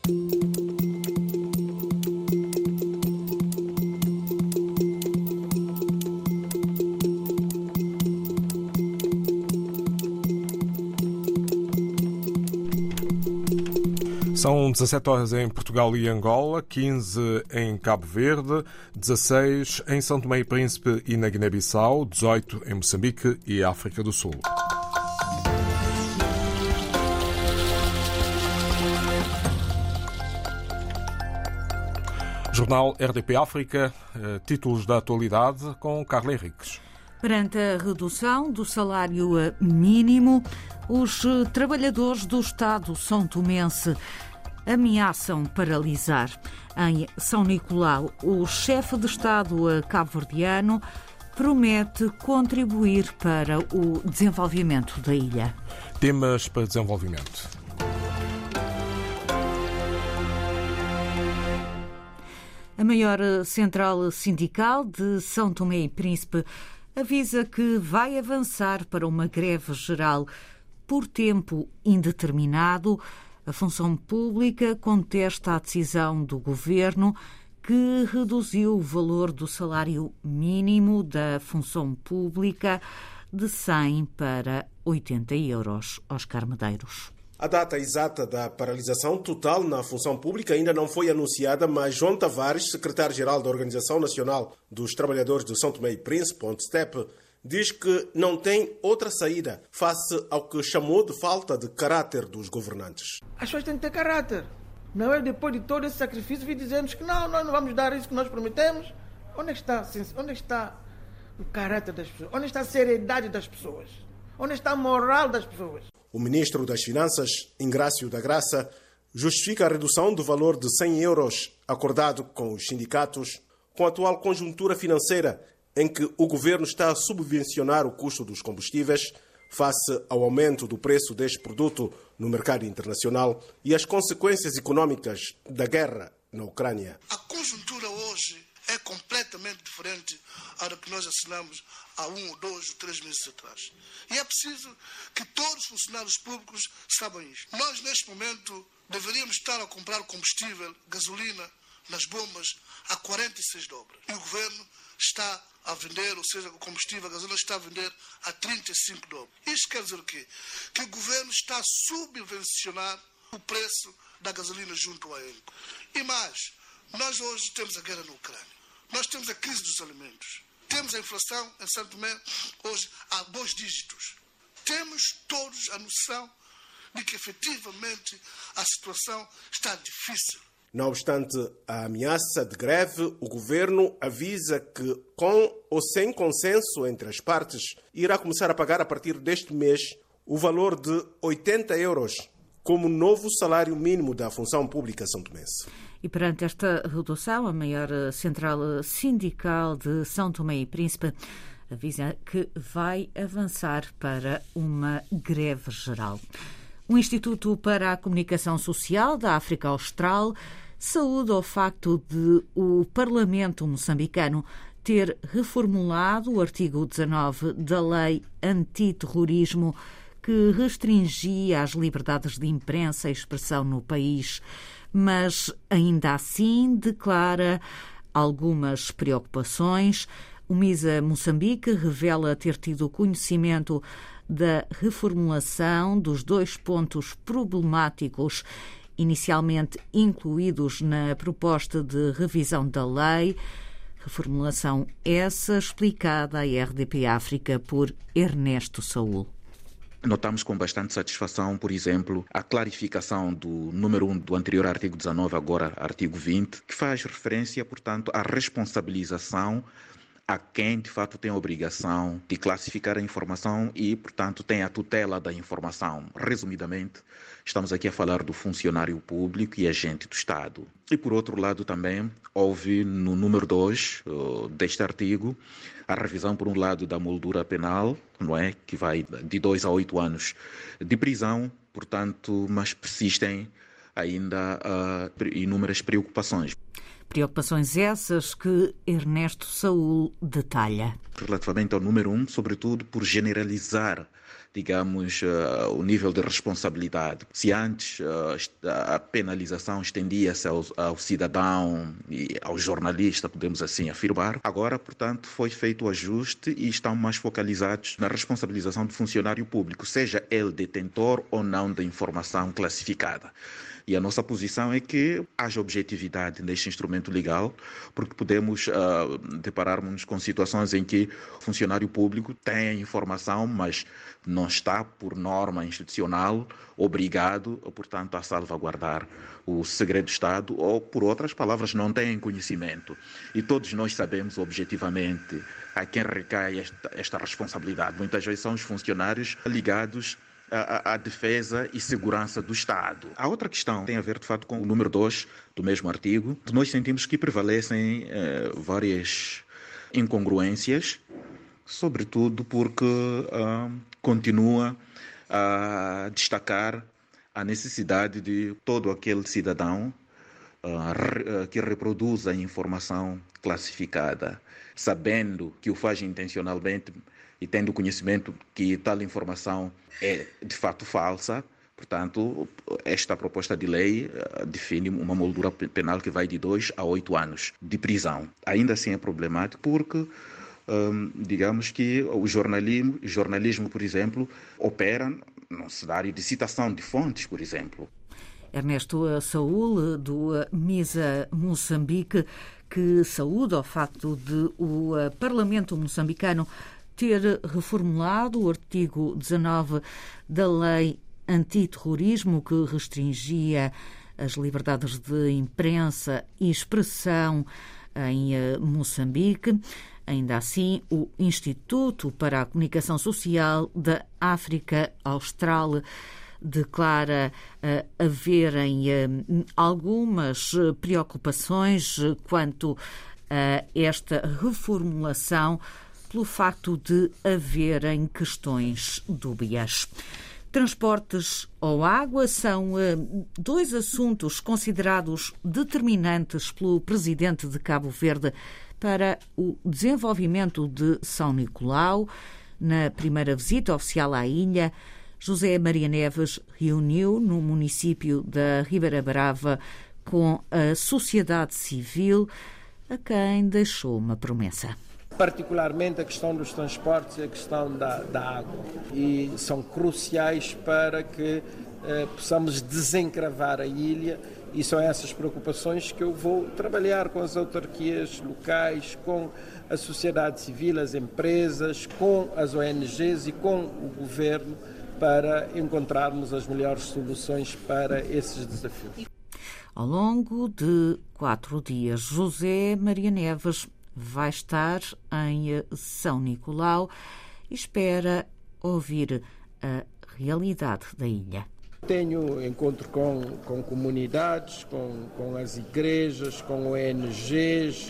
São 17 horas em Portugal e Angola, 15 em Cabo Verde, 16 em São Tomé e Príncipe e na Guiné-Bissau, 18 em Moçambique e África do Sul. Jornal RDP África, títulos da atualidade com Carla Henriques. Perante a redução do salário mínimo, os trabalhadores do Estado são tomense ameaçam paralisar. Em São Nicolau, o chefe de Estado cabo-verdiano promete contribuir para o desenvolvimento da ilha. Temas para desenvolvimento. A maior central sindical de São Tomé e Príncipe avisa que vai avançar para uma greve geral por tempo indeterminado. A função pública contesta a decisão do governo que reduziu o valor do salário mínimo da função pública de 100 para 80 euros. Oscar Medeiros. A data exata da paralisação total na função pública ainda não foi anunciada, mas João Tavares, secretário-geral da Organização Nacional dos Trabalhadores de São Tomé e Príncipe, ONTSTEP, diz que não tem outra saída face ao que chamou de falta de caráter dos governantes. As pessoas têm que ter caráter. Não é depois de todo esse sacrifício vir dizermos que nós não vamos dar isso que nós prometemos. Onde está o caráter das pessoas? Onde está a seriedade das pessoas? Onde está a moral das pessoas? O ministro das Finanças, Ingrácio da Graça, justifica a redução do valor de 100 euros acordado com os sindicatos com a atual conjuntura financeira em que o governo está a subvencionar o custo dos combustíveis face ao aumento do preço deste produto no mercado internacional e as consequências econômicas da guerra na Ucrânia. A conjuntura hoje é completamente diferente da que nós assinamos há 1, 2 ou 3 meses atrás. E é preciso que todos os funcionários públicos saibam isto. Nós, neste momento, deveríamos estar a comprar combustível, gasolina, nas bombas, a 46 dobras. E o governo está a vender, ou seja, o combustível, a gasolina está a vender a 35 dobras. Isto quer dizer o quê? Que o governo está a subvencionar o preço da gasolina junto ao ENCO. E mais, nós hoje temos a guerra na Ucrânia. Nós temos a crise dos alimentos. Temos a inflação em São Tomé hoje a 2 dígitos. Temos todos a noção de que efetivamente a situação está difícil. Não obstante a ameaça de greve, o governo avisa que, com ou sem consenso entre as partes, irá começar a pagar a partir deste mês o valor de 80 euros como novo salário mínimo da função pública são-tomense. E perante esta redução, a maior central sindical de São Tomé e Príncipe avisa que vai avançar para uma greve geral. O Instituto para a Comunicação Social da África Austral saúda o facto de o Parlamento moçambicano ter reformulado o artigo 19 da Lei Antiterrorismo que restringia as liberdades de imprensa e expressão no país, mas ainda assim declara algumas preocupações. O MISA Moçambique revela ter tido conhecimento da reformulação dos 2 pontos problemáticos inicialmente incluídos na proposta de revisão da lei. Reformulação essa explicada à RDP África por Ernesto Saúl. Notamos com bastante satisfação, por exemplo, a clarificação do número 1 do anterior artigo 19, agora artigo 20, que faz referência, portanto, à responsabilização a quem, de fato, tem a obrigação de classificar a informação e, portanto, tem a tutela da informação. Resumidamente, estamos aqui a falar do funcionário público e agente do Estado. E, por outro lado, também houve, no número 2 deste artigo, a revisão, por um lado, da moldura penal, não é? Que vai de 2 a 8 anos de prisão, portanto, mas persistem ainda inúmeras preocupações. Preocupações essas que Ernesto Saúl detalha. Relativamente ao número 1, sobretudo por generalizar digamos, o nível de responsabilidade. Se antes a penalização estendia-se ao cidadão e ao jornalista, podemos assim afirmar, agora, portanto, foi feito o ajuste e estão mais focalizados na responsabilização do funcionário público, seja ele detentor ou não da informação classificada. E a nossa posição é que haja objetividade neste instrumento legal, porque podemos deparar-nos com situações em que o funcionário público tem a informação, mas não está, por norma institucional, obrigado, portanto, a salvaguardar o segredo de Estado, ou, por outras palavras, não tem conhecimento. E todos nós sabemos objetivamente a quem recai esta responsabilidade. Muitas vezes são os funcionários ligados à defesa e segurança do Estado. A outra questão tem a ver, de fato, com o número 2 do mesmo artigo. Nós sentimos que prevalecem várias incongruências, sobretudo porque continua a destacar a necessidade de todo aquele cidadão que reproduz a informação classificada, sabendo que o faz intencionalmente e tendo conhecimento que tal informação é de fato falsa. Portanto, esta proposta de lei define uma moldura penal que vai de 2 a 8 anos de prisão. Ainda assim é problemático porque, digamos que o jornalismo, por exemplo, opera no cenário de citação de fontes, por exemplo. Ernesto Saúl, do MISA Moçambique, que saúda o facto de o Parlamento moçambicano ter reformulado o artigo 19 da Lei Antiterrorismo, que restringia as liberdades de imprensa e expressão em Moçambique. Ainda assim, o Instituto para a Comunicação Social da África Austral declara haverem algumas preocupações quanto a esta reformulação pelo facto de haverem questões dúbias. Transportes ou água são 2 assuntos considerados determinantes pelo presidente de Cabo Verde para o desenvolvimento de São Nicolau. Na primeira visita oficial à ilha, José Maria Neves reuniu no município da Ribeira Brava com a sociedade civil, a quem deixou uma promessa. Particularmente a questão dos transportes e a questão da água. E são cruciais para que possamos desencravar a ilha, e são essas preocupações que eu vou trabalhar com as autarquias locais, com a sociedade civil, as empresas, com as ONGs e com o governo, para encontrarmos as melhores soluções para esses desafios. Ao longo de 4 dias, José Maria Neves vai estar em São Nicolau e espera ouvir a realidade da ilha. Tenho encontro com comunidades, com as igrejas, com ONGs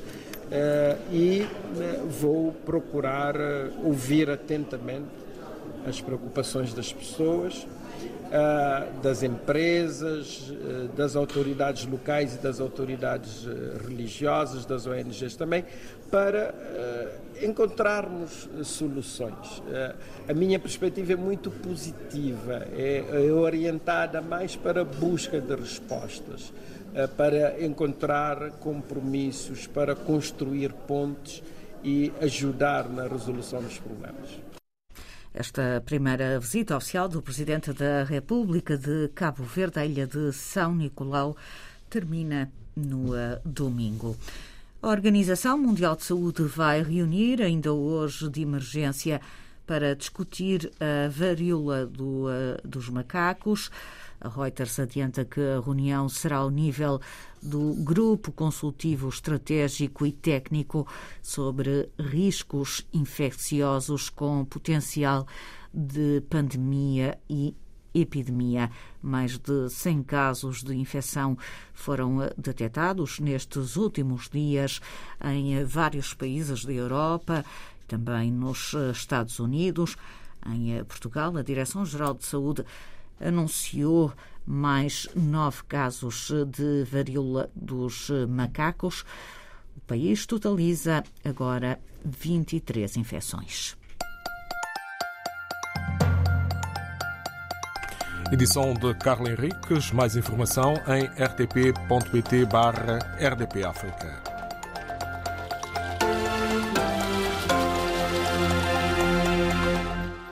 e vou procurar ouvir atentamente as preocupações das pessoas, das empresas, das autoridades locais e das autoridades religiosas, das ONGs também, para encontrarmos soluções. A minha perspectiva é muito positiva, é orientada mais para a busca de respostas, para encontrar compromissos, para construir pontes e ajudar na resolução dos problemas. Esta primeira visita oficial do Presidente da República de Cabo Verde à ilha de São Nicolau termina no domingo. A Organização Mundial de Saúde vai reunir ainda hoje de emergência para discutir a varíola dos macacos. A Reuters adianta que a reunião será ao nível do Grupo Consultivo Estratégico e Técnico sobre riscos infecciosos com potencial de pandemia e epidemia. Mais de 100 casos de infecção foram detectados nestes últimos dias em vários países da Europa, também nos Estados Unidos. Em Portugal, a Direção-Geral de Saúde anunciou mais 9 casos de varíola dos macacos. O país totaliza agora 23 infecções. Edição de Carla Henriques. Mais informação em rtp.pt/rdpafrica.